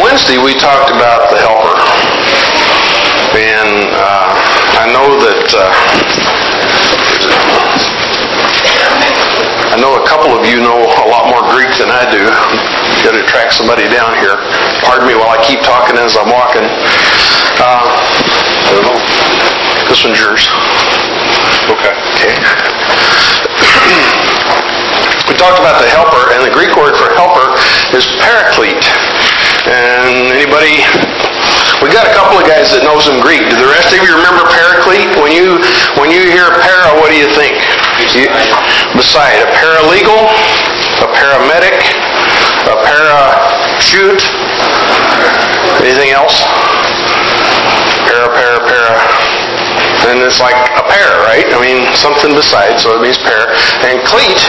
Wednesday we talked about the helper. And I know that a couple of you know a lot more Greek than I do. You've got to track somebody down here. Pardon me while I keep talking as I'm walking. I don't know. This one's yours. Okay. We talked about the helper, and the Greek word for helper is paraclete. And anybody, we got a couple of guys that know some Greek. Do the rest of you remember paraclete? When you hear para, what do you think? Beside. A paralegal, a paramedic, a parachute. Anything else? Para. And it's like a pair, right? I mean, something beside, so it means pair. And cleat.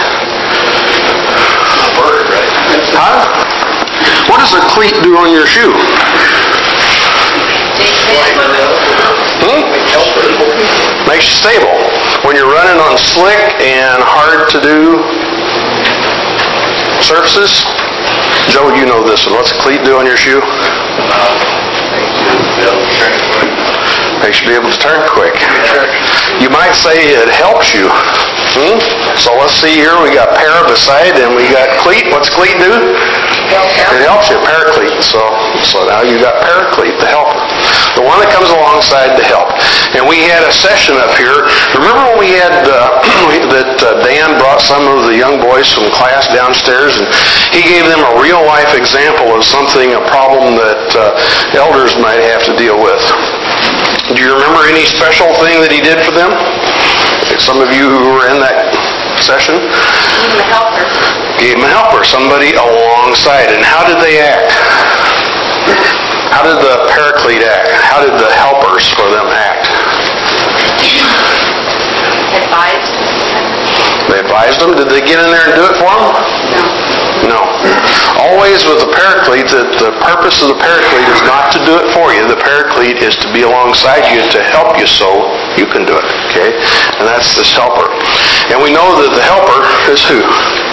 Bird, right? Huh? What does a cleat do on your shoe? Makes you stable. When you're running on slick and hard to do surfaces. Joe, you know this one. What's a cleat do on your shoe? Makes you be able to turn quick. You might say it helps you. So let's see here. We got para beside and we got cleat. What's cleat do? It helps you, paraclete. So now you got paraclete, the helper. The one that comes alongside to help. And we had a session up here. Remember when we had Dan brought some of the young boys from class downstairs and he gave them a real life example of a problem that elders might have to deal with. Do you remember any special thing that he did for them? Some of you who were in that session? Gave them a helper. Somebody alongside. And how did they act? How did the paraclete act? How did the helpers for them act? Advised. They advised them? Did they get in there and do it for them? No. Always with the paraclete, that the purpose of the paraclete is not to do it for you. The paraclete is to be alongside you to help you so you can do it. Okay? And that's this helper. And we know that the helper is who?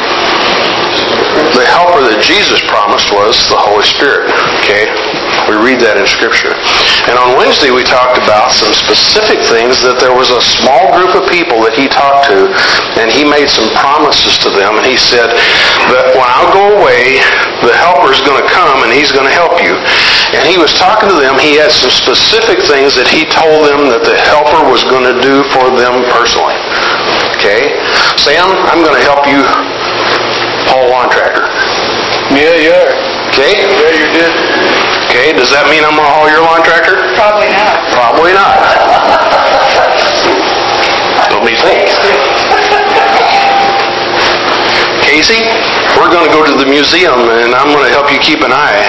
The helper that Jesus promised was the Holy Spirit. Okay? We read that in Scripture. And on Wednesday we talked about some specific things that there was a small group of people that he talked to, and he made some promises to them, and he said that when I'll go away, the helper's going to come and he's going to help you. And he was talking to them. He had some specific things that he told them that the helper was going to do for them personally. Okay? Sam, I'm going to help you haul a lawn tractor. Yeah, you are. Okay? Yeah, you did. Okay, does that mean I'm going to haul your lawn tractor? Probably not. Probably not. Let me think. Casey, we're going to go to the museum and I'm going to help you keep an eye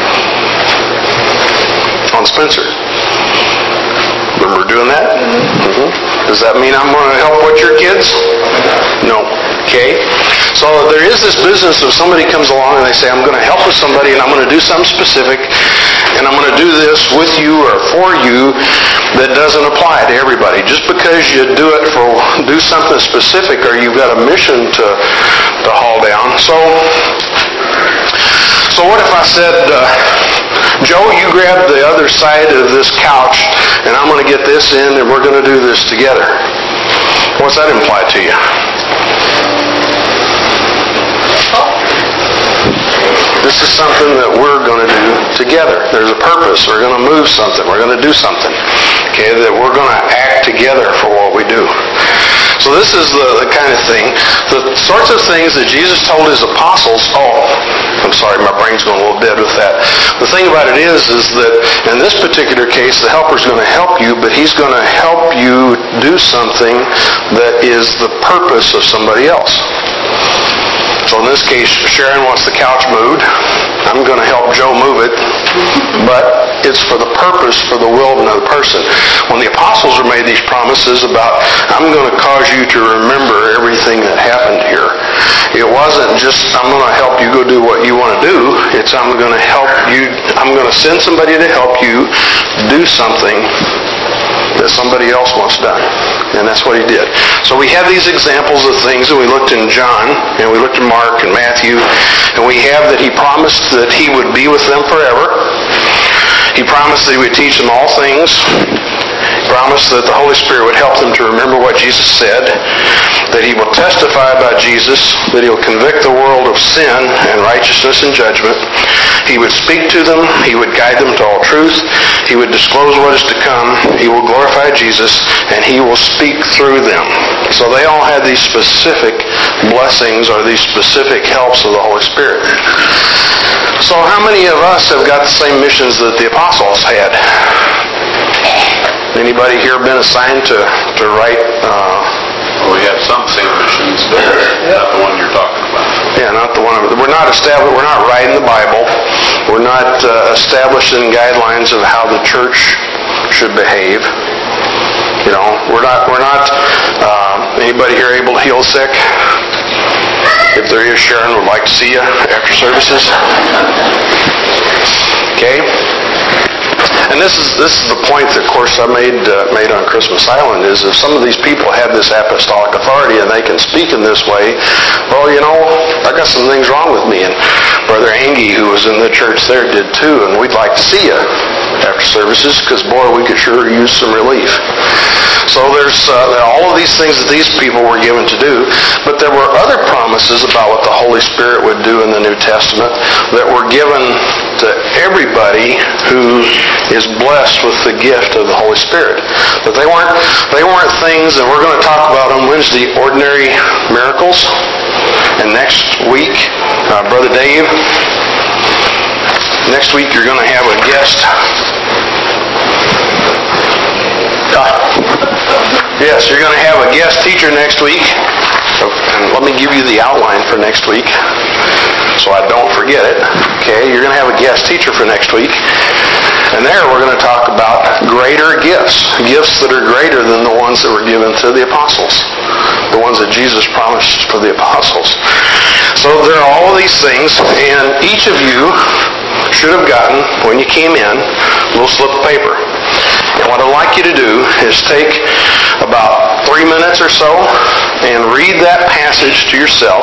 on Spencer. Remember doing that? Mm-hmm. Does that mean I'm going to help with your kids? No. Okay? So there is this business of somebody comes along and they say, I'm going to help with somebody and I'm going to do something specific and I'm going to do this with you or for you that doesn't apply to everybody. Just because you do something specific or you've got a mission to haul down. So what if I said, Joe, you grab the other side of this couch and I'm going to get this in and we're going to do this together. What's that imply to you? This is something that we're going to do together. There's a purpose. We're going to move something. We're going to do something. Okay, that we're going to act together for what we do. So this is the kind of thing, the sorts of things that Jesus told his apostles. Oh, I'm sorry, my brain's going a little dead with that. The thing about it is that in this particular case, the helper's going to help you, but he's going to help you do something that is the purpose of somebody else. So in this case, Sharon wants the couch moved. I'm going to help Joe move it, but it's for the purpose, for the will of another person. When the apostles were made these promises about, I'm going to cause you to remember everything that happened here. It wasn't just, I'm going to help you go do what you want to do. It's, I'm going to help you, I'm going to send somebody to help you do something that somebody else wants done. And that's what he did. So we have these examples of things, and we looked in John, and we looked in Mark and Matthew, and we have that he promised that he would be with them forever. He promised that he would teach them all things. He promised that the Holy Spirit would help them to remember what Jesus said, that he will testify about Jesus, that he will convict the world of sin and righteousness and judgment. He would speak to them. He would guide them to all truth. He would disclose what is to come. He will glorify Jesus, and he will speak through them. So they all had these specific blessings or these specific helps of the Holy Spirit. So how many of us have got the same missions that the apostles had? Anybody here been assigned to write? We have some same missions, but not the one you're talking about. Yeah, not the one. We're not established. We're not writing the Bible. We're not establishing guidelines of how the church should behave. You know, we're not. Anybody here able to heal sick? If there is, Sharon would like to see you after services. Okay. And this is the point that, of course, I made on Christmas Island, is if some of these people have this apostolic authority and they can speak in this way, well, you know, I got some things wrong with me. And Brother Angie, who was in the church there, did too, and we'd like to see you after services, because, boy, we could sure use some relief. So there's all of these things that these people were given to do, but there were other promises about what the Holy Spirit would do in the New Testament that were given to everybody who is blessed with the gift of the Holy Spirit. But they weren't things, and we're going to talk about on Wednesday, ordinary miracles. And next week, Brother Dave, next week you're going to have a guest. Yes, you're going to have a guest teacher next week. And let me give you the outline for next week so I don't forget it. Okay, you're going to have a guest teacher for next week. And there we're going to talk about greater gifts. Gifts that are greater than the ones that were given to the apostles. The ones that Jesus promised for the apostles. So there are all of these things, and each of you should have gotten, when you came in, a little slip of paper. And what I'd like you to do is take about 3 minutes or so and read that passage to yourself.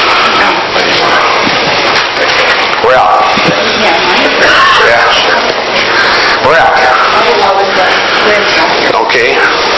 We're out. Yeah. We're out. Okay.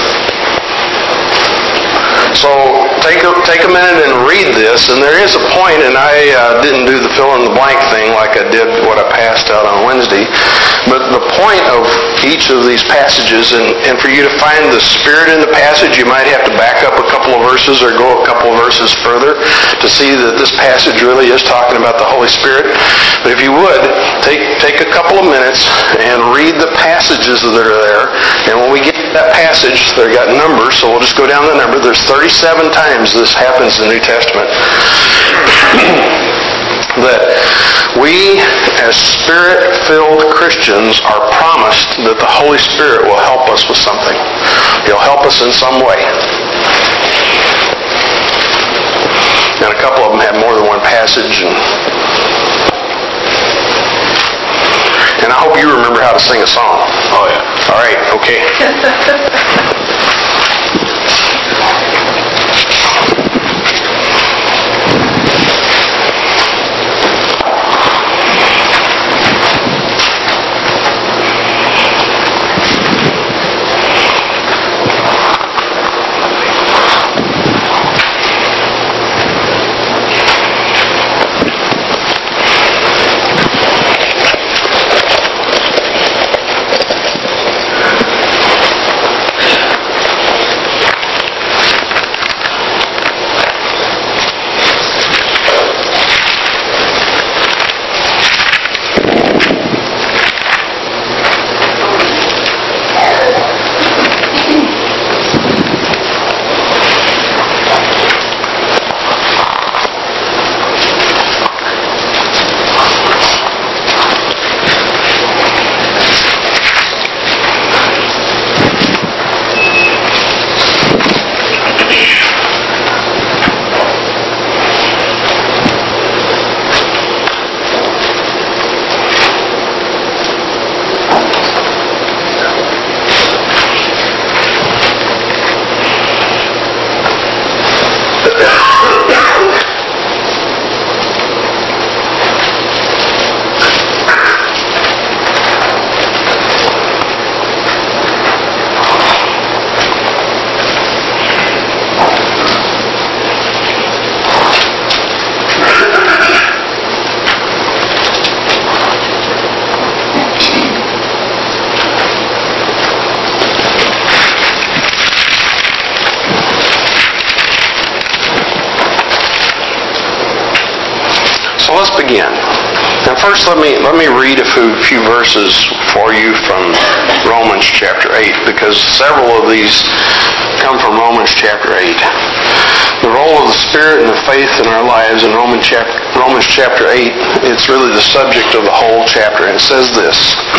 So take a minute and read this, and there is a point, and I didn't do the fill in the blank thing like I did what I passed out on Wednesday, but the point of each of these passages, and for you to find the Spirit in the passage, you might have to back up a couple of verses or go a couple of verses further to see that this passage really is talking about the Holy Spirit. But if you would, take a couple of minutes and read the passages that are there, and when we get to that passage, they've got numbers, so we'll just go down the number. There's 37 times this happens in the New Testament. That we, as Spirit-filled Christians, are promised that the Holy Spirit will help us with something. He'll help us in some way. And a couple of them have more than one passage. And I hope you remember how to sing a song. Oh, yeah. All right, okay. let's begin. And first, let me read a few verses for you from Romans chapter 8, because several of these come from Romans chapter 8. The role of the Spirit and the faith in our lives in Romans chapter 8, it's really the subject of the whole chapter. And it says this,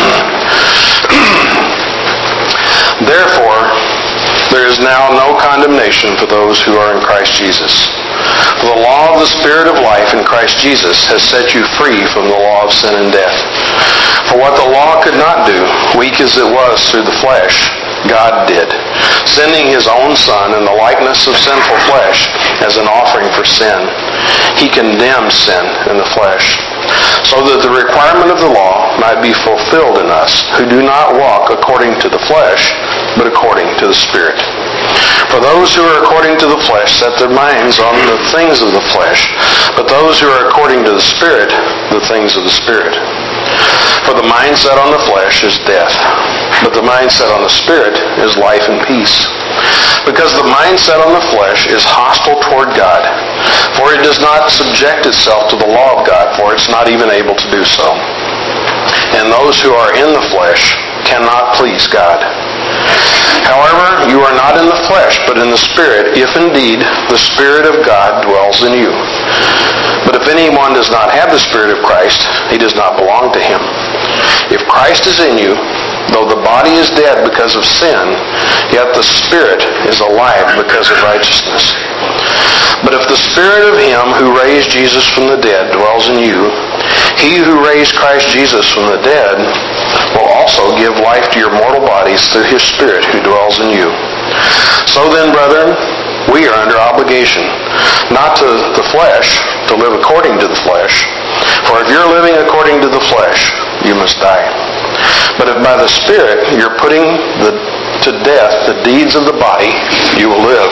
Therefore, there is now no condemnation for those who are in Christ Jesus. For the law of the Spirit of life in Christ Jesus has set you free from the law of sin and death. For what the law could not do, weak as it was through the flesh, God did, sending His own Son in the likeness of sinful flesh as an offering for sin. He condemned sin in the flesh, so that the requirement of the law might be fulfilled in us, who do not walk according to the flesh, but according to the Spirit. For those who are according to the flesh set their minds on the things of the flesh, but those who are according to the Spirit, the things of the Spirit. For the mindset on the flesh is death, but the mindset on the Spirit is life and peace. Because the mindset on the flesh is hostile toward God, for it does not subject itself to the law of God, for it's not even able to do so. And those who are in the flesh cannot please God. However, you are not in the flesh, but in the Spirit, if indeed the Spirit of God dwells in you. But if anyone does not have the Spirit of Christ, he does not belong to Him. If Christ is in you, though the body is dead because of sin, yet the Spirit is alive because of righteousness. But if the Spirit of Him who raised Jesus from the dead dwells in you, He who raised Christ Jesus from the dead will also give life to your mortal bodies through His Spirit who dwells in you. So then, brethren, we are under obligation, not to the flesh, to live according to the flesh. For if you're living according to the flesh, you must die. But if by the Spirit you're putting to death the deeds of the body, you will live.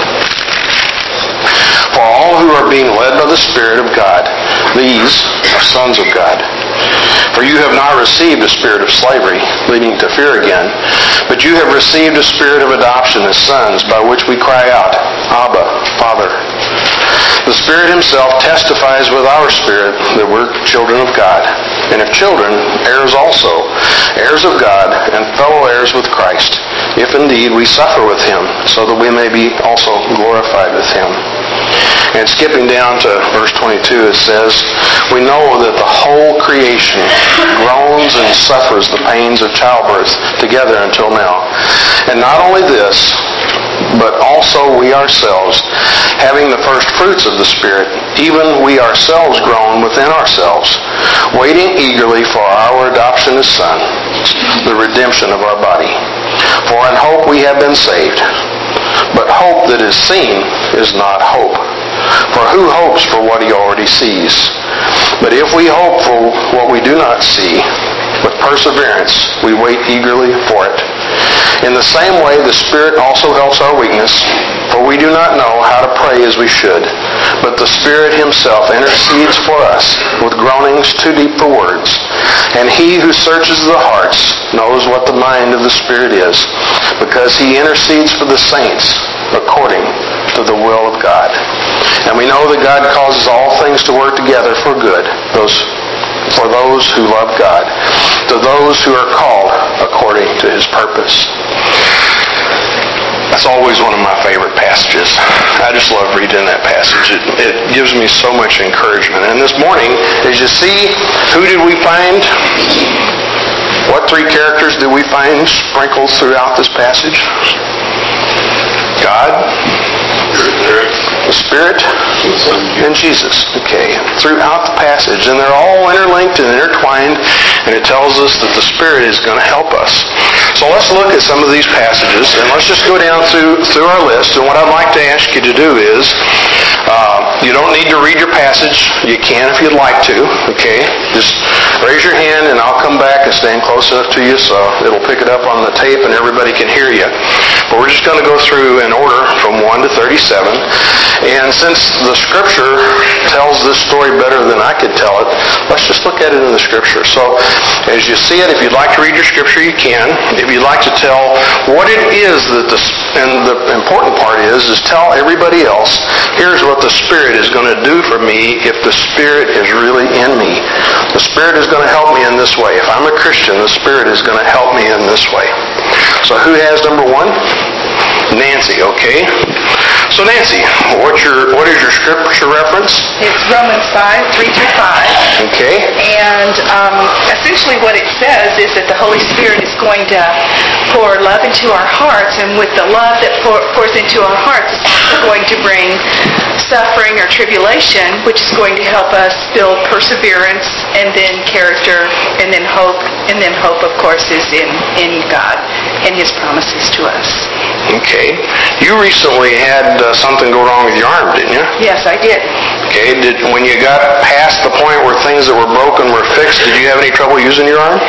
For all who are being led by the Spirit of God, these are sons of God. For you have not received a spirit of slavery, leading to fear again, but you have received a spirit of adoption as sons, by which we cry out, Abba, Father. The Spirit Himself testifies with our spirit that we're children of God. And if children, heirs also, heirs of God, and fellow heirs with Christ, if indeed we suffer with Him, so that we may be also glorified with Him. And skipping down to verse 22, it says, We know that the whole creation groans and suffers the pains of childbirth together until now. And not only this, but also we ourselves, having the first fruits of the Spirit, even we ourselves groan within ourselves, waiting eagerly for our adoption as sons, the redemption of our body. For in hope we have been saved. But hope that is seen is not hope. For who hopes for what he already sees? But if we hope for what we do not see, with perseverance we wait eagerly for it. In the same way the Spirit also helps our weakness, for we do not know how to pray as we should, but the Spirit Himself intercedes for us with groanings too deep for words. And He who searches the hearts knows what the mind of the Spirit is, because He intercedes for the saints according to the will of God. And we know that God causes all things to work together for good, for those who love God, to those who are called according to His purpose. That's always one of my favorite passages. I just love reading that passage. It gives me so much encouragement. And this morning, as you see, who did we find? What three characters did we find sprinkled throughout this passage? God, the Spirit, and Jesus. Okay, throughout the passage. And they're all interlinked and intertwined, and it tells us that the Spirit is going to help us. So let's look at some of these passages, and let's just go down through our list. And what I'd like to ask you to do is, you don't need to read your passage. You can if you'd like to, okay? Just raise your hand, and I'll come back and stand close enough to you so it'll pick it up on the tape and everybody can hear you. But we're just going to go through in order from 1 to 37. And since the Scripture tells this story better than I could tell it, let's just look at it in the Scripture. So as you see it, if you'd like to read your Scripture, you can. If you'd like to tell what it is and the important part is tell everybody else, here's what the Spirit is going to do for me if the Spirit is really in me. The Spirit is going to help me in this way. If I'm a Christian, the Spirit is going to help me in this way. So who has number 1? Nancy, okay. So Nancy, what is your Scripture reference? It's Romans 5, 3 through 5. Okay. And essentially what it says is that the Holy Spirit is going to pour love into our hearts, and with the love that pours into our hearts, it's also going to bring suffering or tribulation, which is going to help us build perseverance, and then character, and then hope. And then hope, of course, is in God and His promises to us. Okay. You recently had something go wrong with your arm, didn't you? Yes, I did. Okay. When you got past the point where things that were broken were fixed, did you have any trouble using your arm?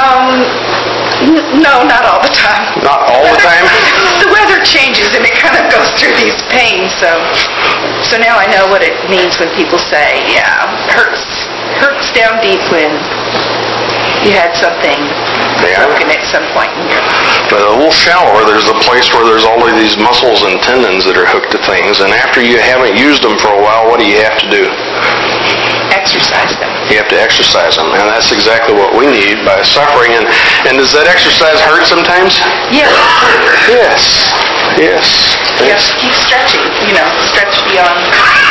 No, not all the time. Not all the time? The weather changes and it kind of goes through these pains, so now I know what it means when people say, yeah, hurts down deep when you had something broken at some point in your life. But a little shallower, there's a place where there's all of these muscles and tendons that are hooked to things, and after you haven't used them for a while, what do you have to do? Exercise them. You have to exercise them, and that's exactly what we need by suffering. And does that exercise hurt sometimes? Yes. Yes. Yes. You have to keep stretching, stretch beyond.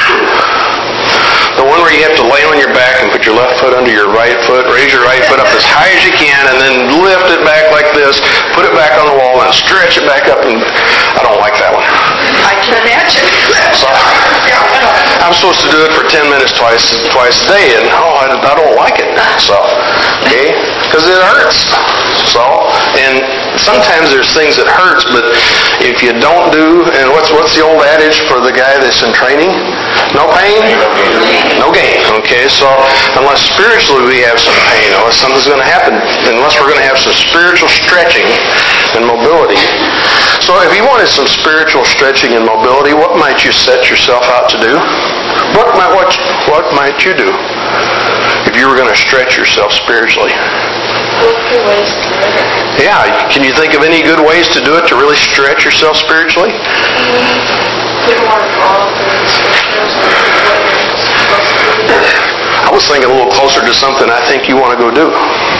The one where you have to lay on your back and put your left foot under your right foot, raise your right foot up as high as you can, and then lift it back like this, put it back on the wall, and stretch it back up. And I don't like that one. I can imagine. So, I'm supposed to do it for 10 minutes twice a day, and I don't like it. So, okay, because it hurts. So, and sometimes there's things that hurts, but if you don't do, and what's the old adage for the guy that's in training? No pain, no gain. Okay, so unless spiritually we have some pain, unless something's going to happen, unless we're going to have some spiritual stretching and mobility. So if you wanted some spiritual stretching and mobility, what might you set yourself out to do? What might you do if you were going to stretch yourself spiritually? Look for ways to do it. Yeah, can you think of any good ways to do it to really stretch yourself spiritually? Put more involved in the scriptures and what you're supposed to do. I was thinking a little closer to something I think you want to go do.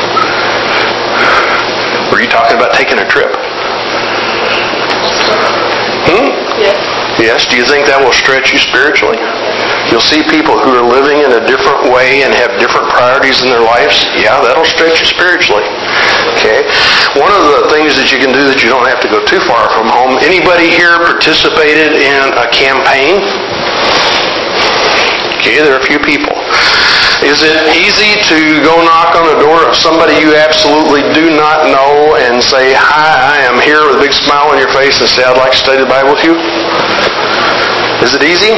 Were you talking about taking a trip? Yes. Yes. Do you think that will stretch you spiritually? You'll see people who are living in a different way and have different priorities in their lives. Yeah, that'll stretch you spiritually. Okay. One of the things that you can do that you don't have to go too far from home. Anybody here participated in a campaign? Okay, there are a few people. Is it easy to go knock on the door of somebody you absolutely do not know and say, "Hi, I am here," with a big smile on your face and say, "I'd like to study the Bible with you"? Is it easy?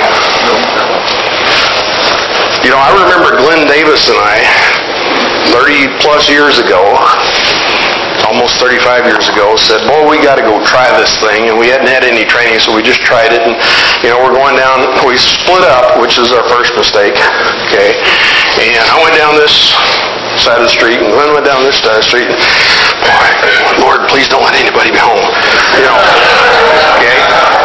I remember Glenn Davis and I, 30 plus years ago, almost 35 years ago, said, "Boy, we got to go try this thing." And we hadn't had any training, so we just tried it. And, we're going down, we split up, which is our first mistake, okay? And I went down this side of the street, and Glenn went down this side of the street. And, boy, Lord, please don't let anybody be home. Okay?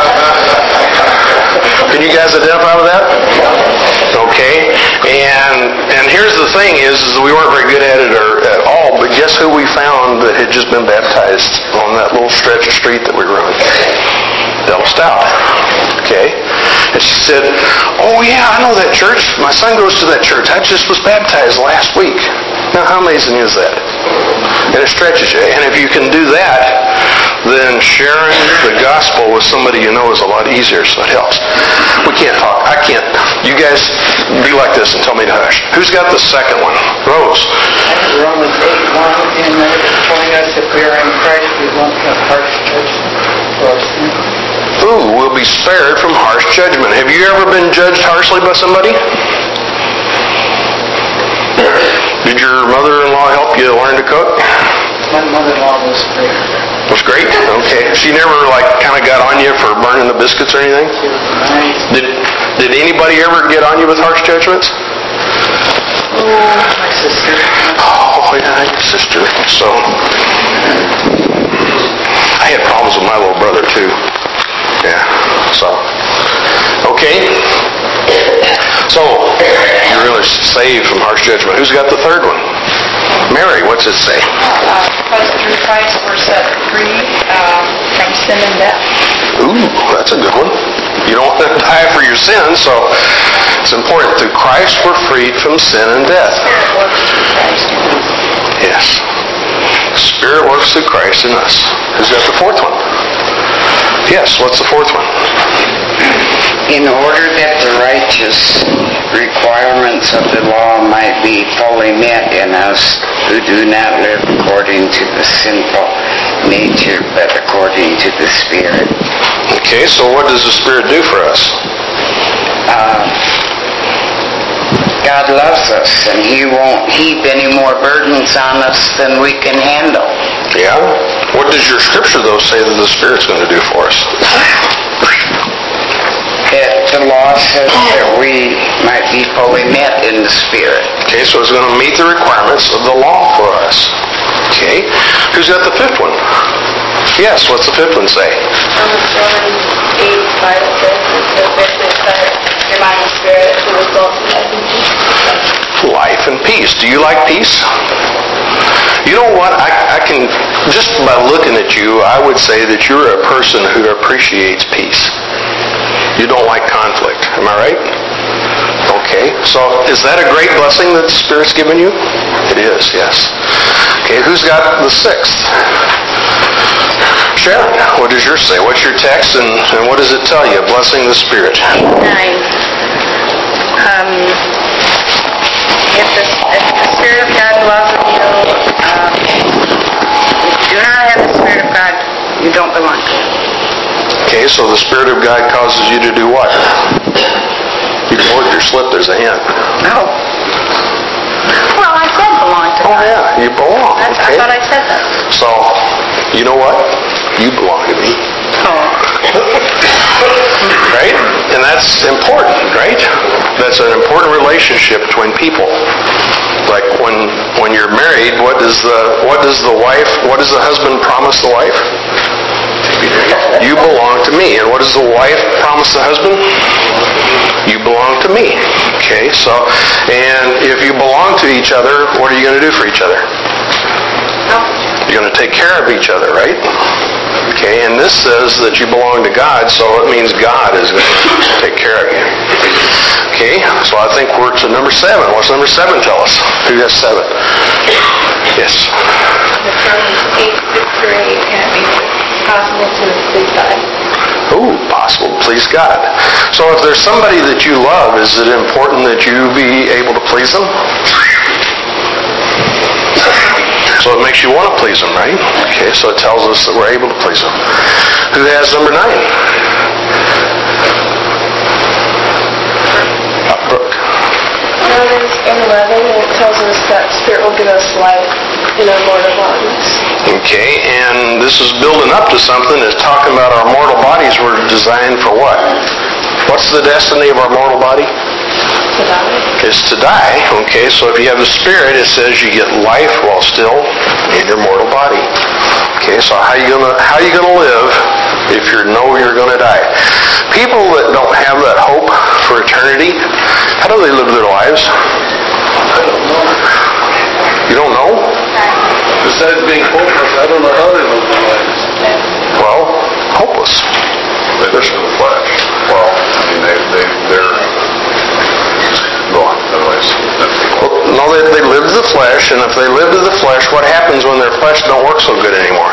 Can you guys identify with that? Okay? And here's the thing is we weren't very good at it at all, but guess who we found that had just been baptized on that little stretch of street that we were on? Della Stout. Okay? And she said, "Oh yeah, I know that church. My son goes to that church. I just was baptized last week." Now how amazing is that? And it stretches you. And if you can do that, then sharing the gospel with somebody you know is a lot easier, so it helps. We can't talk. I can't. You guys be like this and tell me to hush. Who's got the second one? Rose. I have Romans 8:1, and that is telling us if we are in Christ, we won't have harsh judgment for our sins. Ooh, we'll be spared from harsh judgment. Have you ever been judged harshly by somebody? Did you your mother-in-law help you learn to cook? My mother-in-law was great. Was great? Okay. She never, kind of got on you for burning the biscuits or anything? She was nice. Did anybody ever get on you with harsh judgments? My sister. Oh, yeah, your sister. So, I had problems with my little brother, too. Yeah, so. Okay. So, you're really saved from harsh judgment. Who's got the third one? Mary, what's it say? Because through Christ we're set free from sin and death. Ooh, that's a good one. You don't have to die for your sins, so it's important. Through Christ we're freed from sin and death. Spirit works through Christ in us. Yes. Spirit works through Christ in us. Who's got the fourth one? Yes, what's the fourth one? In order that the righteous requirements of the law might be fully met in us who do not live according to the sinful nature, but according to the Spirit. Okay, so what does the Spirit do for us? God loves us, and He won't heap any more burdens on us than we can handle. Yeah? What does your scripture, though, say that the Spirit's going to do for us? That the law says that we might be fully met in the Spirit. Okay, so it's going to meet the requirements of the law for us. Okay, who's got the fifth one? Yes, what's the fifth one say? Romans 8:5 says, "So therefore set your mind and spirit to result in life and peace." Life and peace. Do you like peace? You know what? I can, just by looking at you, I would say that you're a person who appreciates peace. You don't like conflict. Am I right? Okay. So is that a great blessing that the Spirit's given you? It is, yes. Okay, who's got the sixth? Sharon, what does yours say? What's your text and what does it tell you? Blessing the Spirit. 8:9. If the Spirit of God dwells in you, if you do not have the Spirit of God, you don't belong to Him. Okay, so the Spirit of God causes you to do what? You bored your slip, there's a hint. No. Well, I said belong to Oh God. yeah, you belong. I Okay. thought I said that. So, you know what? You belong to me. Oh. Right? And that's important, right? That's an important relationship between people. Like when you're married, what does the husband promise the wife? You belong to me. And what does the wife promise the husband? You belong to me. Okay, so, and if you belong to each other, what are you going to do for each other? You're going to take care of each other, right? Okay, and this says that you belong to God, so it means God is going to take care of you. Okay, so I think we're to number 7. What's number 7 tell us? Who has 7? Yes. From 8:6-8, can it be possible to please God? Ooh, possible to please God. So if there's somebody that you love, is it important that you be able to please them? So it makes you want to please them, right? Okay, so it tells us that we're able to please them. Who has number 9? Brooke. Romans 8:11, and it tells us that Spirit will give us life in our mortal bodies. Okay, and this is building up to something. It's talking about our mortal bodies were designed for what? What's the destiny of our mortal body? To die. Is to die. Okay, so if you have the Spirit, it says you get life while still in your mortal body. Okay, so how are you gonna live if you know you're gonna die? People that don't have that hope for eternity, how do they live their lives? I don't know. You don't know? Besides being hopeless, I don't know how they live their lives. Well, hopeless. They live in the flesh. Well, I mean, they're... Go on, otherwise... Well, no, they live to the flesh, and if they live to the flesh, what happens when their flesh don't work so good anymore?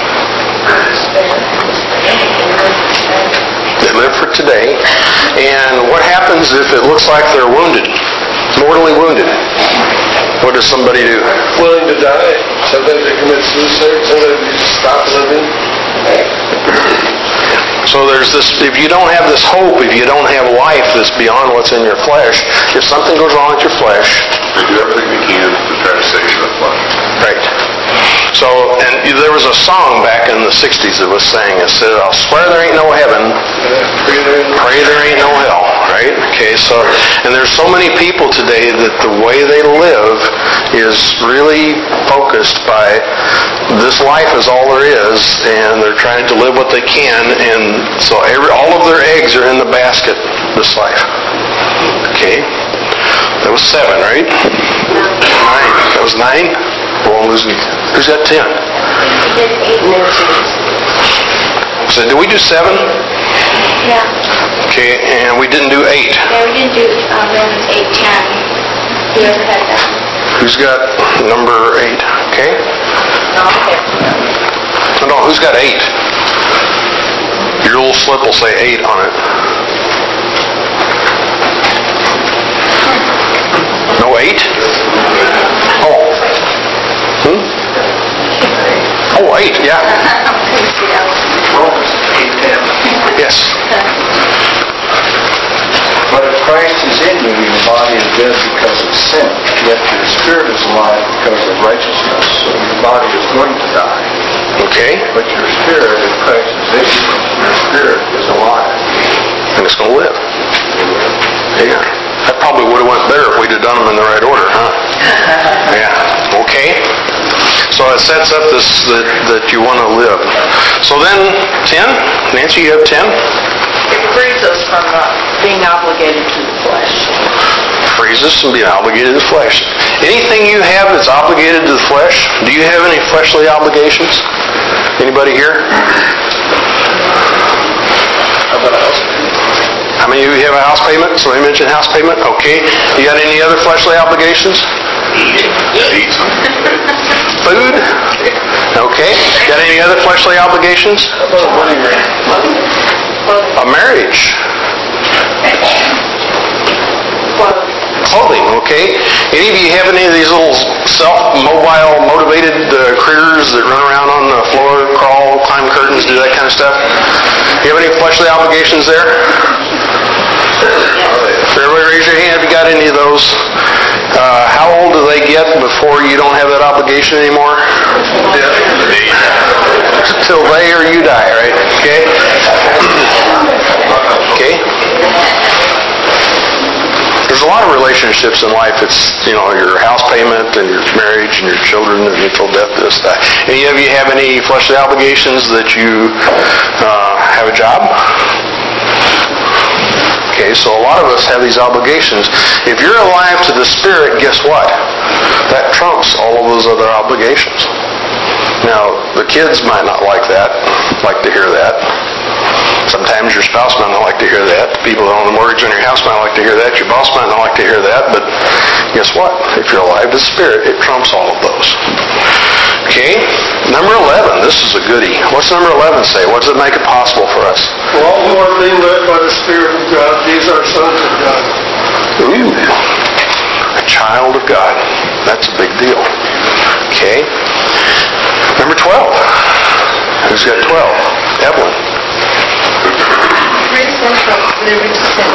They live for today. And what happens if it looks like they're wounded, mortally wounded? What does somebody do? Willing to die. Sometimes they commit suicide. Sometimes they just stop living. So there's this, if you don't have this hope, if you don't have life that's beyond what's in your flesh, if something goes wrong with your flesh, They do everything they can to try to So, and there was a song back in the 60s that was saying, it said, I'll swear there ain't no heaven, pray there ain't no hell, right? Okay, so, and there's so many people today that the way they live is really focused by this life is all there is, and they're trying to live what they can, and so all of their eggs are in the basket this life. Okay? That was 7, right? 9. That was 9? Well, I'm losing. Who's got 10? We did 8. So did we do 7? Yeah. Okay, and we didn't do 8. Yeah, we didn't do Romans 8:10. Whoever had that. Who's got number 8? Okay? No, who's got 8? Your little slip will say 8 on it. No 8? Oh. Oh, 8, yeah. Romans 8:10. Yes. But if Christ is in you, your body is dead because of sin, yet your spirit is alive because of righteousness. So your body is going to die. Okay. But your spirit, if Christ is in you, your spirit is alive. And it's going to live. Yeah. That probably would have went better if we'd have done them in the right order, huh? Yeah. Okay. So it sets up this that you want to live. So then 10. Nancy, you have 10? It frees us from being obligated to the flesh. Frees us from being obligated to the flesh. Anything you have that's obligated to the flesh, do you have any fleshly obligations? Anybody here? How about a house? How many of you have a house payment? Somebody mentioned house payment? Okay. You got any other fleshly obligations? Eat. Food? Okay. Got any other fleshly obligations? How about a wedding ring? A marriage. Clothing, okay. Any of you have any of these little self-mobile, motivated critters that run around on the floor, crawl, climb curtains, do that kind of stuff? You have any fleshly obligations there? Everybody raise your hand if you got any of those. How old do they get before you don't have that obligation anymore? Till they or you die, right? Okay? Okay? There's a lot of relationships in life. It's, your house payment and your marriage and your children and until death do us die. Any of you have any fleshly obligations that you have a job? Okay, so a lot of us have these obligations. If you're alive to the Spirit, guess what? That trumps all of those other obligations. Now, the kids might not like to hear that. Sometimes your spouse might not like to hear that. The people that own the mortgage on your house might like to hear that. Your boss might not like to hear that. But guess what? If you're alive to the Spirit, it trumps all of those. Okay? Number 11. This is a goodie. What's number 11 say? What does it make it possible for us? For all who are being led by the Spirit of God, these are sons of God. Ooh. A child of God. That's a big deal. Okay? Number 12. Who's got 12? Evelyn. Frees them from slavery to sin.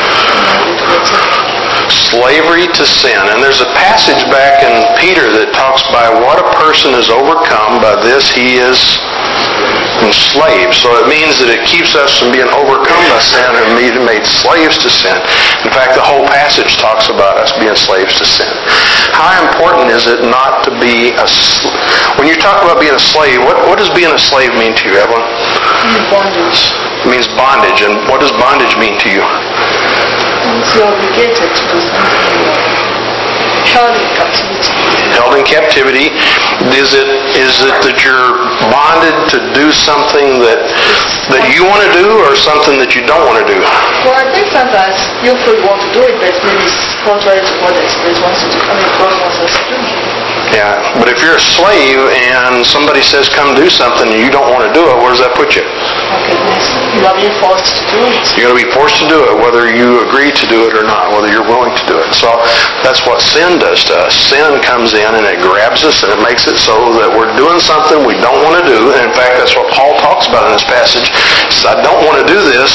Slavery to sin. And there's a passage back in Peter that talks about what a person is overcome, by this he is enslaved. So it means that it keeps us from being overcome by sin and being made slaves to sin. In fact, the whole passage talks about us being slaves to sin. How important is it not to be when you talk about being a slave, what does being a slave mean to you, Evelyn? Bondage. It means bondage. And what does bondage mean to you? You're obligated to do something. Held in captivity. Held in captivity. Is it that you're bonded to do something that you want to do, or something that you don't want to do? Well, I think sometimes you could want to do it, but maybe it's contrary to what the Spirit wants to do. God wants us to do. Yeah, but if you're a slave and somebody says come do something and you don't want to do it, where does that put you? Okay, you are being forced to do it. You're going to be forced to do it whether you agree to do it or not, whether you're willing to do it. So that's what sin does to us. Sin comes in and it grabs us and it makes it so that we're doing something we don't want to do. And in fact, that's what Paul talks about in this passage. He says, I don't want to do this,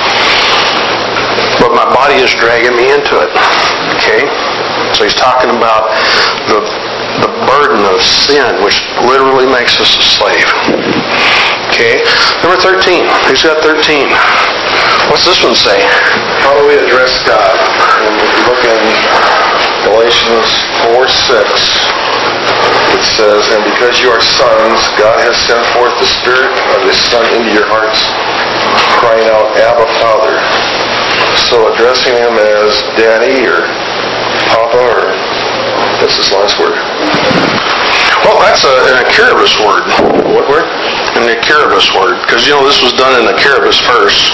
but my body is dragging me into it. Okay? So he's talking about the burden of sin, which literally makes us a slave. Okay? Number 13. Who's got 13? What's this one say? How do we address God? And if you look in Galatians 4:6, it says, "And because you are sons, God has sent forth the Spirit of His Son into your hearts, crying out, Abba, Father." So addressing Him as Daddy or Papa, or what's this last word? Well, that's an Acheribus word. What word? An Acheribus word. Because, this was done in Acheribus first.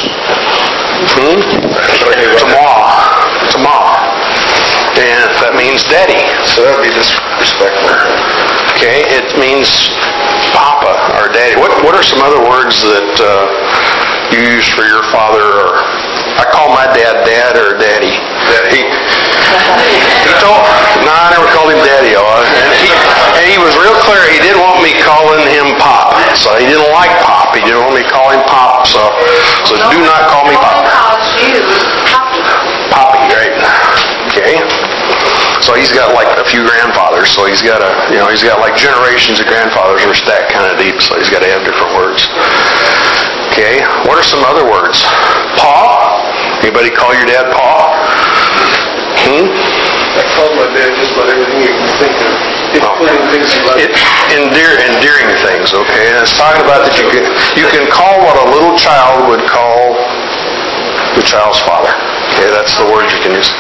Tamah. And that means daddy. So that would be disrespectful. Okay, it means papa or daddy. What are some other words that you use for your father? Or I call my dad or daddy. He told, no, I never called him daddy. And he was real clear. He didn't want me calling him pop. So he didn't like pop. He didn't want me to call him pop. So do not call me pop. Poppy, right? Okay. So he's got like a few grandfathers. So he's got like generations of grandfathers who are stacked kind of deep. So he's got to have different words. Okay. What are some other words? Pa? Anybody call your dad Pa? I called my dad just about everything you can think of, including things he loved. Endearing things, okay? And it's talking about that you can call what a little child would call the child's father. Okay, that's the word you can use.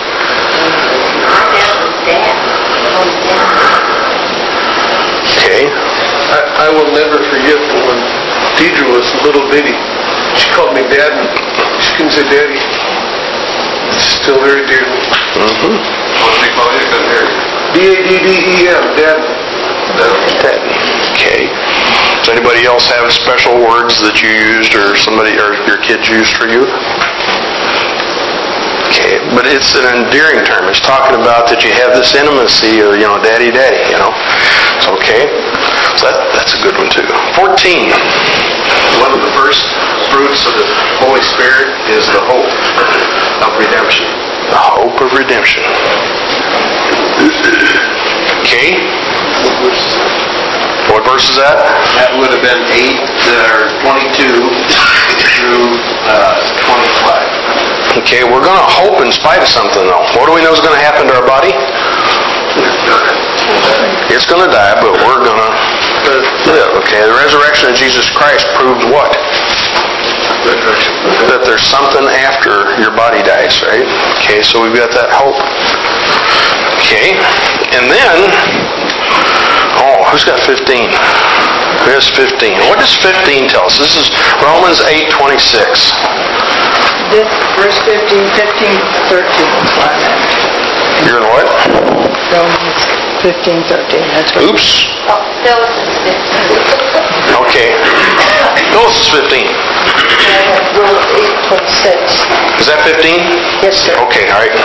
Okay. I will never forget when Deidre was little bitty. She called me Dad, and she couldn't say Daddy. It's still very dear to me. What did he call you? I couldn't hear you. D-A-D-D-E-M, Dad. Daddy. Okay. Does anybody else have special words that you used or your kids used for you? Okay, but it's an endearing term. It's talking about that you have this intimacy of, daddy. Okay, so that's a good one too. 14. One of the first fruits of the Holy Spirit is the hope of redemption. The hope of redemption. Okay. What verse is that? That would have been 22 through 25. Okay, we're going to hope in spite of something though. What do we know is going to happen to our body? It's going to die, but we're going to live. Okay, the resurrection of Jesus Christ proved what? That there's something after your body dies, right? Okay, so we've got that hope. Okay, and then, who's got 15? Who has 15? What does 15 tell us? This is Romans 8:26. This verse 15, 13 is what I meant. You're in what? Romans 15, 13. That's what. Oops. Phyllis is 15. Okay. Phyllis is 15. Romans 8:26. Is that 15? Yes, sir. Okay, all right.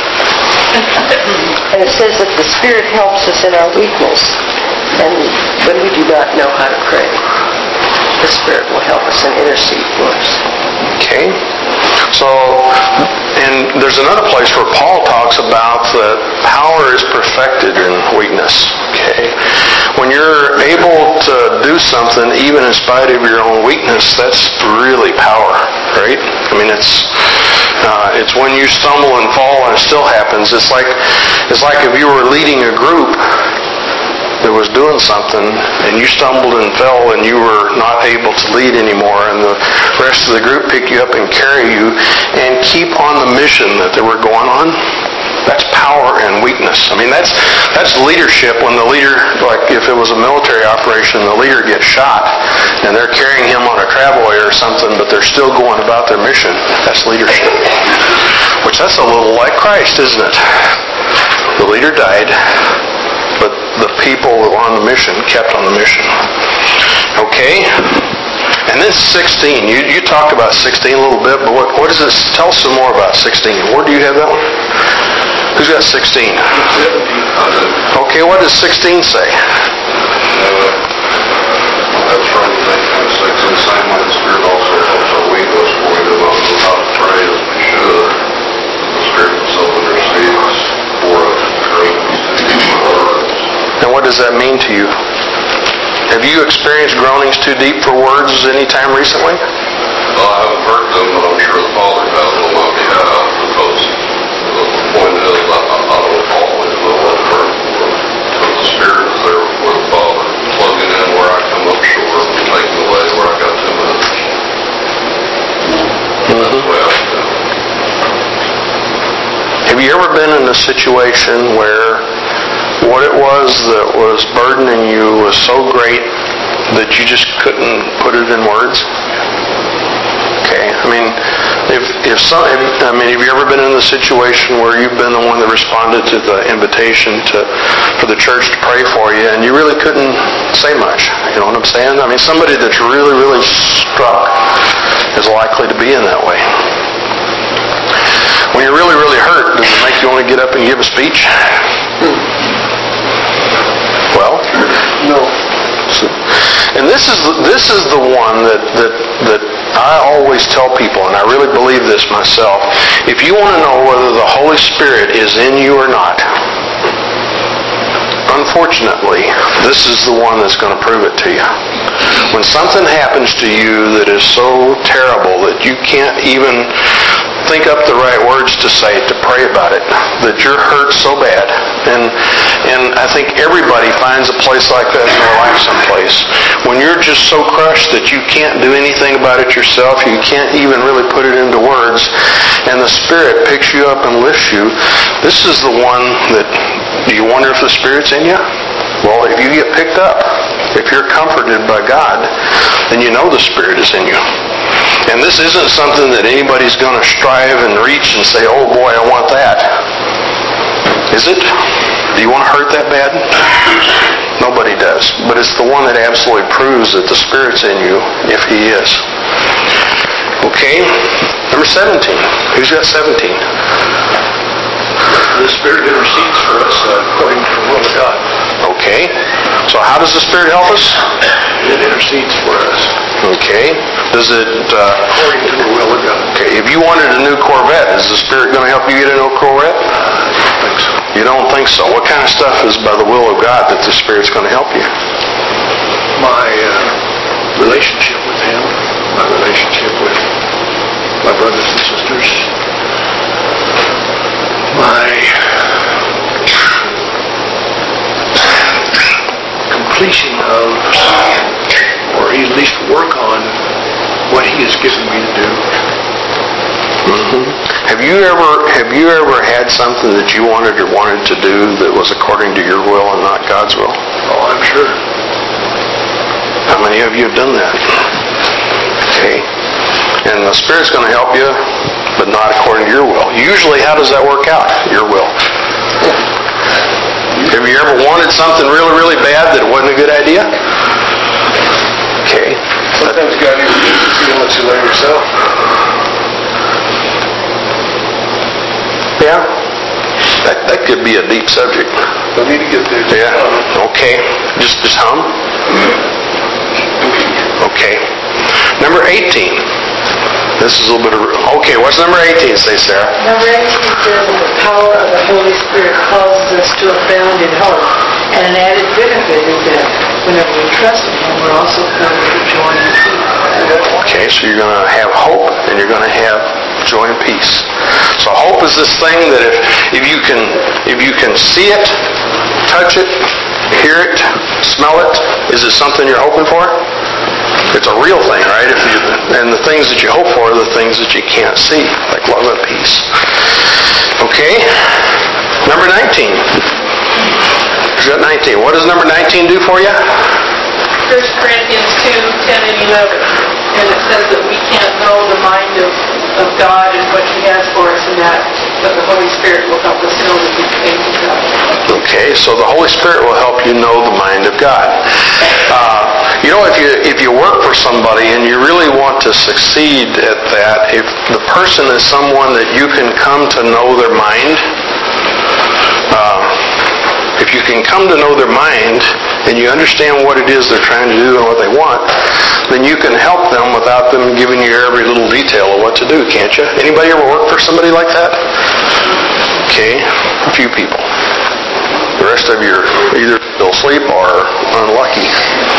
And it says that the Spirit helps us in our weakness, and when we do not know how to pray, the Spirit will help us and intercede for us. Okay. So, and there's another place where Paul talks about that power is perfected in weakness. Okay. When you're able to do something even in spite of your own weakness, that's really power, right? I mean, it's when you stumble and fall and it still happens. It's like if you were leading a group that was doing something and you stumbled and fell and you were not able to lead anymore, and the rest of the group pick you up and carry you and keep on the mission that they were going on. That's power and weakness. I mean, that's leadership. When the leader, like if it was a military operation, the leader gets shot and they're carrying him on a travoy or something, but they're still going about their mission. That's leadership. Which that's a little like Christ, isn't it? The leader died, but the people on the mission kept on the mission. Okay? And then 16. You talked about 16 a little bit, but what does it tell us some more about 16? Where do you have that one? Who's got 16? Okay, what does 16 say? That's Romans 8:26. In the same way, the Spirit also helps our weakness, for we do not know how to pray as we should. The Spirit Himself intercedes for us. And what does that mean to you? Have you experienced groanings too deep for words any time recently? Well, I haven't heard them, but I'm sure the Father has on my behalf, because the point is, I don't always know what I'm praying for, because the Spirit is there with the Father, plugging in where I come up short, and taking away where I got too much. That's the way I feel. Have you ever been in a situation where what it was that was burdening you was so great that you just couldn't put it in words? Okay, I mean, have you ever been in the situation where you've been the one that responded to the invitation for the church to pray for you, and you really couldn't say much? You know what I'm saying? I mean, somebody that's really, really struck is likely to be in that way. When you're really, really hurt, does it make you want to get up and give a speech? Well, no. And this is the one that I always tell people, and I really believe this myself. If you want to know whether the Holy Spirit is in you or not, unfortunately, this is the one that's going to prove it to you. When something happens to you that is so terrible that you can't even think up the right words to say to pray about it, that you're hurt so bad, and I think everybody finds a place like that in their life someplace. When you're just so crushed that you can't do anything about it yourself, you can't even really put it into words, and the Spirit picks you up and lifts you, this is the one that, do you wonder if the Spirit's in you? Well, if you get picked up, if you're comforted by God, then you know the Spirit is in you. And this isn't something that anybody's going to strive and reach and say, oh boy, I want that. Is it? Do you want to hurt that bad? Nobody does. But it's the one that absolutely proves that the Spirit's in you, if He is. Okay? Number 17. Who's got 17? The Spirit intercedes for us according to the will of God. Okay. So how does the Spirit help us? It intercedes for us. Okay. Does it... according to the will of God. Okay. If you wanted a new Corvette, is the Spirit going to help you get a new Corvette? I don't think so. You don't think so? What kind of stuff is by the will of God that the Spirit's going to help you? My relationship with Him, my relationship with my brothers and sisters, my completion of, or at least work on, what He has given me to do. Mm-hmm. Have you ever had something that you wanted to do that was according to your will and not God's will? Oh, I'm sure. How many of you have done that? Okay. And the Spirit's going to help you, but not according to your will. Usually, how does that work out? Your will. Have you ever wanted something really, really bad that wasn't a good idea? Okay. Sometimes God even gives it to you unless you let yourself. Yeah. That could be a deep subject. Don't need to get there. Yeah. Okay. Just hum? Okay. Number 18. This is a little bit of... Okay, what's number 18 say, Sarah? Number 18 says, the power of the Holy Spirit causes us to abound in hope. And an added benefit is that whenever we trust in Him, we're also filled with joy and peace. Okay, so you're going to have hope and you're going to have joy and peace. So hope is this thing that if you can see it, touch it, hear it, smell it, is it something you're hoping for? It's a real thing, right? And the things that you hope for are the things that you can't see, like love and peace. Okay? Number 19. Who's got 19? What does number 19 do for you? 1 Corinthians 2:10 and 11. And it says that we can't know the mind of God and what He has for us in that, but the Holy Spirit will help us know the deep things of God. Okay, so the Holy Spirit will help you know the mind of God. If you work for somebody and you really want to succeed at that, if the person is someone that you can come to know their mind, if you can come to know their mind and you understand what it is they're trying to do and what they want, then you can help them without them giving you every little detail of what to do, can't you? Anybody ever work for somebody like that? Okay, a few people. The rest of you are either still asleep or unlucky.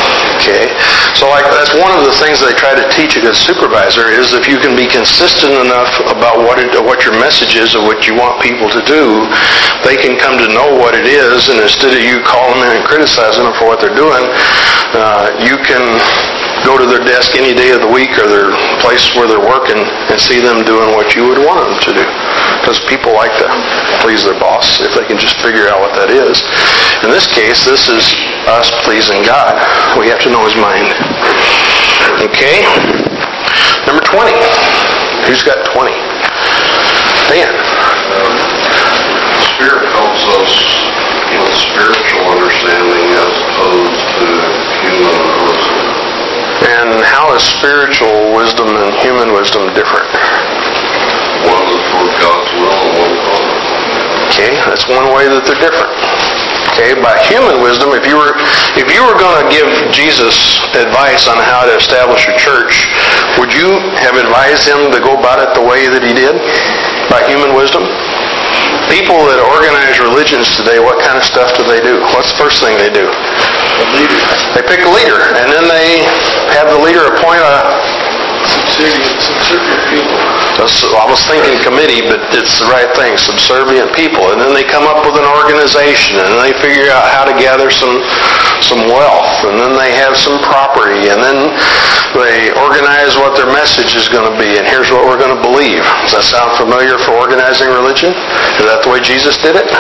Okay? So that's one of the things they try to teach a good supervisor is if you can be consistent enough about what your message is or what you want people to do, they can come to know what it is, and instead of you calling them in and criticizing them for what they're doing, you can go to their desk any day of the week or their place where they're working and see them doing what you would want them to do. Because people like to please their boss if they can just figure out what that is. In this case, this is us pleasing God. We have to know His mind. Okay? Number 20. Who's got 20? Dan. The Spirit helps us with spiritual understanding as opposed to human wisdom. And how is spiritual wisdom and human wisdom different? One is toward God's will and one not. Okay, that's one way that they're different. Okay, by human wisdom, if you were going to give Jesus advice on how to establish a church, would you have advised him to go about it the way that he did? By human wisdom? People that organize religions today, what kind of stuff do they do? What's the first thing they do? The leader. They pick a leader, and then they have the leader appoint a subservient people. I was thinking committee, but it's the right thing, subservient people. And then they come up with an organization, and then they figure out how to gather some wealth, and then they have some property, and then they organize what their message is going to be, and here's what we're going to believe. Does that sound familiar for organizing religion? Is that the way Jesus did it?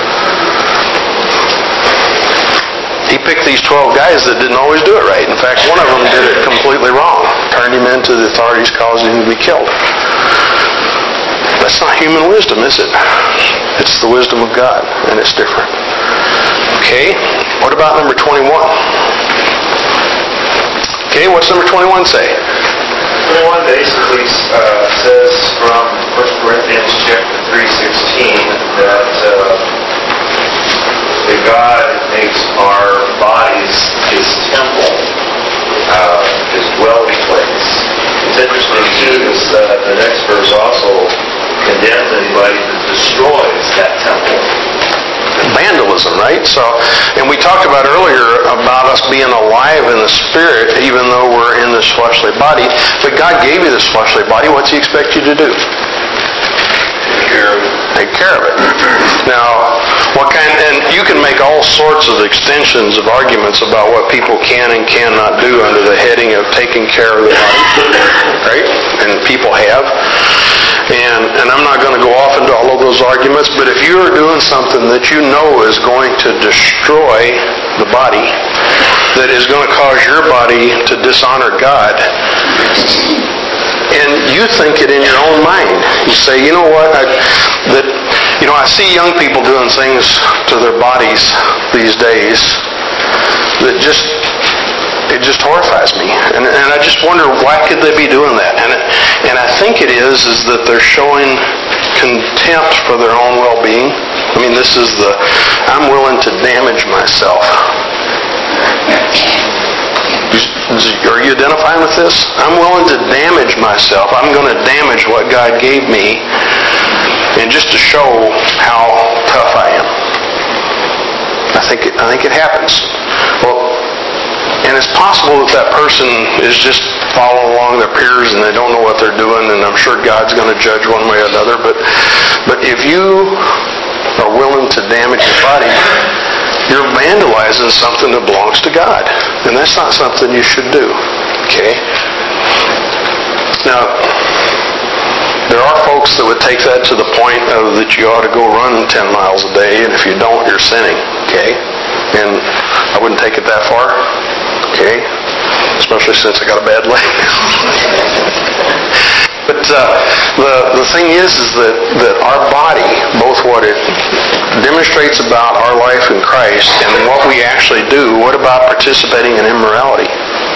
He picked these 12 guys that didn't always do it right. In fact, one of them did it completely wrong. Turned him into the authorities, causing him to be killed. That's not human wisdom, is it? It's the wisdom of God, and it's different. Okay, what about number 21? Okay, what's number 21 say? 21 basically says from 1 Corinthians chapter 3:16 that God makes our bodies His temple, His dwelling place. It's interesting too because the next verse also condemns anybody that destroys that temple. Vandalism, right? So, and we talked about earlier about us being alive in the Spirit even though we're in this fleshly body. But God gave you this fleshly body. What's He expect you to do? Take care of it. Now, and you can make all sorts of extensions of arguments about what people can and cannot do under the heading of taking care of the body, right? And people have. And I'm not going to go off into all of those arguments, but if you are doing something that you know is going to destroy the body, that is going to cause your body to dishonor God, and you think it in your own mind. You say, you know what, I see young people doing things to their bodies these days that it just horrifies me. And I just wonder, why could they be doing that? And I think it is that they're showing contempt for their own well-being. I mean, this is I'm willing to damage myself. Are you identifying with this? I'm willing to damage myself. I'm going to damage what God gave me, and just to show how tough I am. I think it happens. Well, and it's possible that person is just following along their peers and they don't know what they're doing, and I'm sure God's going to judge one way or another. But if you are willing to damage your body, you're vandalizing something that belongs to God. And that's not something you should do. Okay? Now, there are folks that would take that to the point of that you ought to go run 10 miles a day, and if you don't, you're sinning. Okay? And I wouldn't take it that far. Okay? Especially since I got a bad leg. But the thing is that our body, both what it demonstrates about our life in Christ and what we actually do, what about participating in immorality?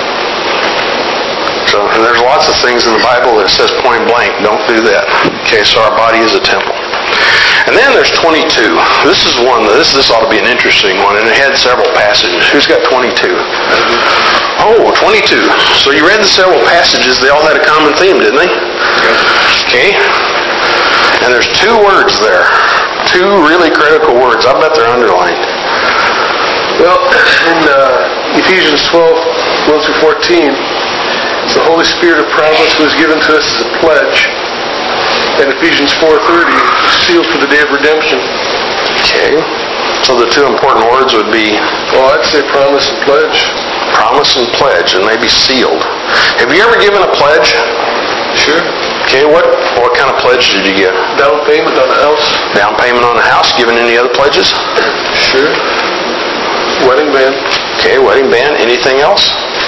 So there's lots of things in the Bible that says point blank, don't do that. Okay, so our body is a temple. And then there's 22. This is one, this ought to be an interesting one, and it had several passages. Who's got 22? Oh, 22. So you read the several passages, they all had a common theme, didn't they? Okay. And there's two words there. Two really critical words. I bet they're underlined. Well, in Ephesians 12, 1 through 14, the Holy Spirit of promise was given to us as a pledge. And Ephesians 4:30, sealed for the day of redemption. Okay. So the two important words would be... Well, I'd say promise and pledge. Promise and pledge, and maybe sealed. Have you ever given a pledge? Sure. Okay, what kind of pledge did you give? Down payment on a house. Down payment on a house. Given any other pledges? Sure. Wedding band. Okay, wedding band. Anything else?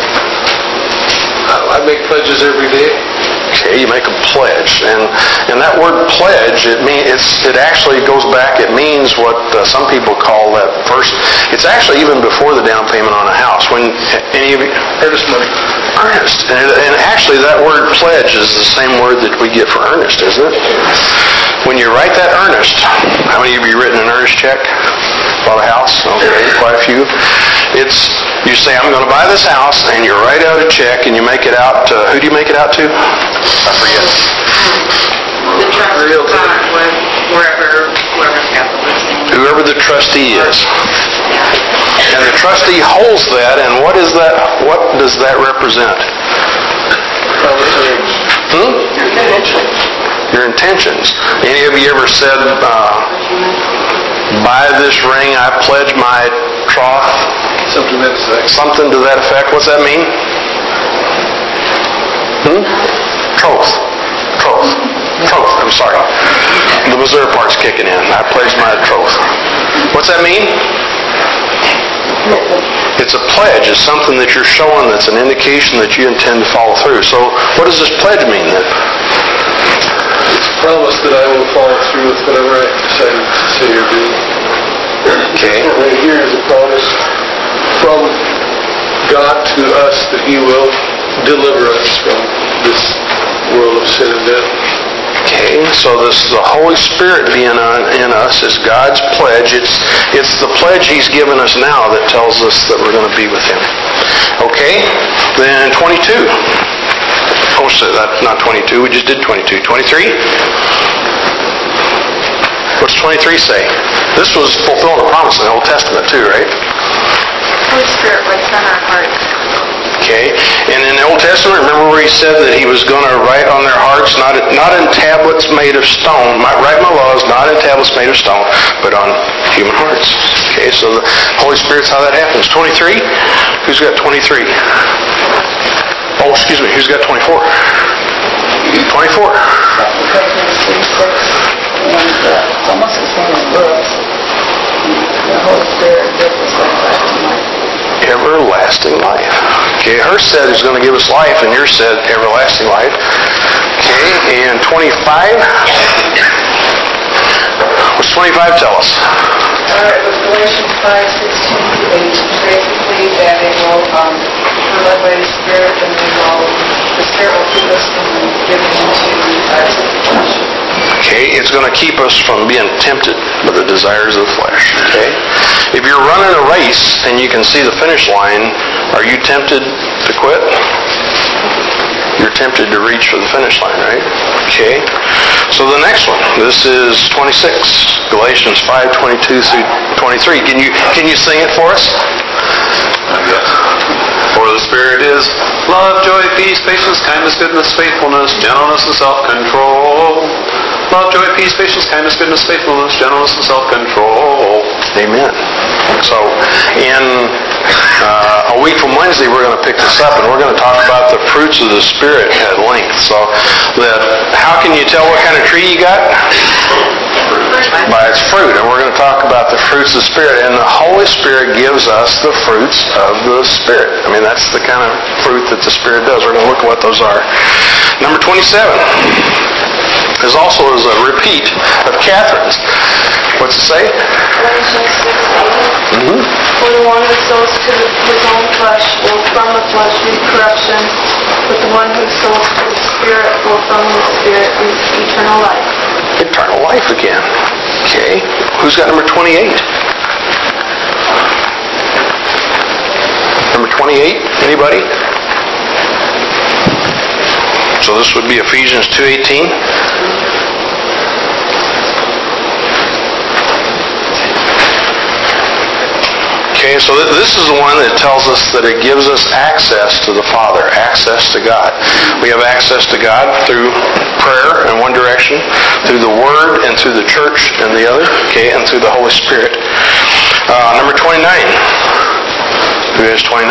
I make pledges every day. Okay, you make a pledge, and that word pledge, it actually goes back. It means what some people call that first. It's actually even before the down payment on a house. When any of you earnest money. Earnest, and actually that word pledge is the same word that we get for earnest, isn't it? When you write that earnest, how many of you written an earnest check? Bought a house? Okay, quite a few. You say, I'm going to buy this house, and you write out a check, and you make it out to, who do you make it out to? I forget. The trustee, whoever's got the listing. Whoever the trustee is. And the trustee holds that, and what is that? What does that represent? Your intentions. Any of you ever said, by this ring I pledge my troth? Something to that effect. Something to that effect. What's that mean? Troth. I'm sorry. The Missouri part's kicking in. I pledge my troth. What's that mean? It's a pledge. It's something that you're showing that's an indication that you intend to follow through. So what does this pledge mean then? It's a promise that I will follow through with whatever I decide to say or do. Okay. Right here is a promise from God to us that He will deliver us from this world of sin and death. Okay, so the Holy Spirit being in us is God's pledge. It's the pledge He's given us now that tells us that we're going to be with Him. Okay, then 22. Oh, so that's not 22. We just did 22. 23? What's 23 say? This was fulfilling a promise in the Old Testament too, right? Holy Spirit works on our hearts. Okay, and in the Old Testament, remember where He said that He was going to write on their hearts, not in tablets made of stone, write my laws, not in tablets made of stone, but on human hearts. Okay, so the Holy Spirit's how that happens. 23? Who's got 23? Oh, excuse me, who's got 24? 24. It's almost the same as books. The Holy Spirit gives us everlasting life. Everlasting life. Okay, her said is going to give us life, and yours said everlasting life. Okay, and 25. What's 25 tell us? With Galatians 5:16-18, basically that it will, we're led by the Spirit, and the Spirit will keep us from giving into the desires of the flesh. Okay, it's going to keep us from being tempted by the desires of the flesh. Okay? If you're running a race and you can see the finish line, are you tempted to quit? You're tempted to reach for the finish line, right? Okay. So the next one, this is 26, Galatians 5:22 through 23. Can you sing it for us? Yes. For the Spirit is love, joy, peace, patience, kindness, goodness, faithfulness, gentleness, and self-control. Love, joy, peace, patience, kindness, goodness, faithfulness, gentleness, and self-control. Amen. So, in a week from Wednesday, we're going to pick this up, and we're going to talk about the fruits of the Spirit at length. So, how can you tell what kind of tree you got? By its fruit. And we're going to talk about the fruits of the Spirit. And the Holy Spirit gives us the fruits of the Spirit. I mean, that's the kind of fruit that the Spirit does. We're going to look at what those are. Number 27 is also a repeat of Catherine's. What's it say? Galatians 6:8. For the one who sows to his own flesh will from the flesh reap corruption, but the one who sows to the Spirit will from the Spirit reap eternal life. Eternal life again. Okay. Who's got number 28? Number 28? Anybody? So this would be Ephesians 2:18. Okay, so this is the one that tells us that it gives us access to the Father, access to God. We have access to God through prayer in one direction, through the Word and through the church in the other, okay, and through the Holy Spirit. Number 29. Who has 29?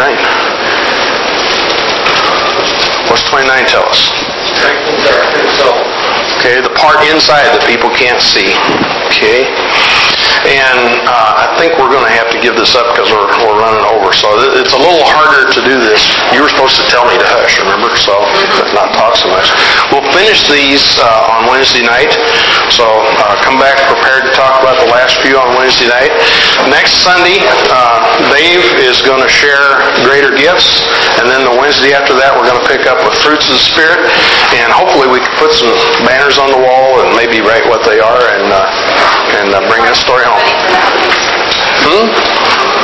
What's 29 tell us? Strengthens our good soul. Okay, the part inside that people can't see. Okay? And I think we're going to have to give this up because we're running over. So it's a little harder to do this. You were supposed to tell me to hush, remember? So not talk so much. We'll finish these on Wednesday night. So come back prepared to talk about the last few on Wednesday night. Next Sunday, Dave is going to share greater gifts. And then the Wednesday after that, we're going to pick up with fruits of the Spirit. And hopefully we can put some banners on the wall and maybe write what they are and bring this story home.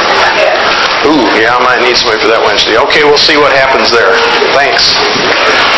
Ooh, yeah, I might need somebody for that Wednesday. Okay, we'll see what happens there. Thanks.